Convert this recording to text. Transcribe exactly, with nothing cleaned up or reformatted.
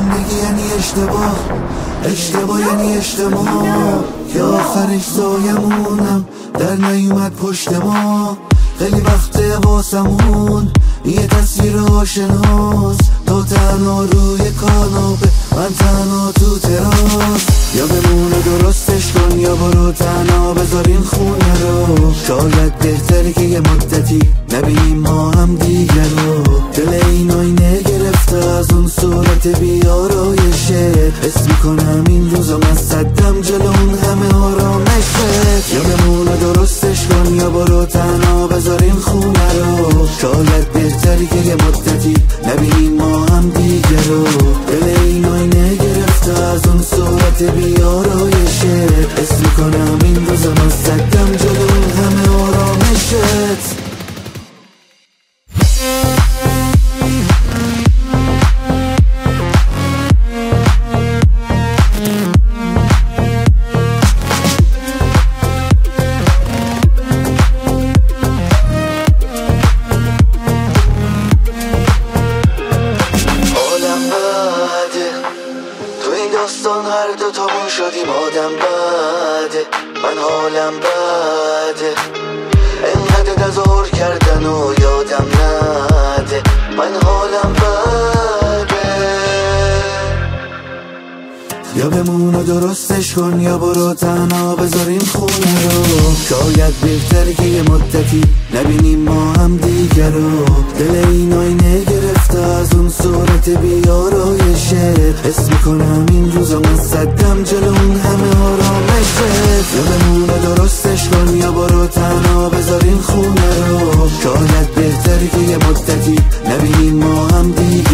زندگی یعنی اشتباه، اشتباه یعنی اجتماع، که آخرش زایمونم در نیومد پشت ما. خیلی وقته واسمون یه تصویر آشناست، تو تنها روی کاناپه من تنها تو تراس. یا بمونه درستش کن یا برو تنها بذار این خونه رو، شاید بهتره که یه مدتی نبینیم ما هم دیگر رو. دل این آینه گرفته از اون صورت بیارایشه، حس میکنم این روزا من صدم جلو اون همه آرامشه. یا بمونه درستش کن یا برو تنها بذار این خونه رو، شاید بهتری که یه مدتی نبینیم ما هم دیگر رو. دل این آینه گرفته از اون صورت بیارایشه، حس میکنم این روزا من صدم جلو اون همه آرامشت. داستان هر دو تامون شدیم آدم بده، من حالم بده، انقدر نزار کردن و یادم نده، من حالم بده. یا بمونه درستش کن یا برو تنها بذار این خونه رو، شاید بهتره که یه مدتی نبینیم ما هم دیگر رو. دل این آینه گرفته از اون صورت بیارایشه، حس میکنم این روزا من صدم جلو اون همه آرامشه. یا بمونه درستش کن یا برو تنها بذار این خونه رو، شاید بهتره که یه مدتی نبینیم ما هم دیگر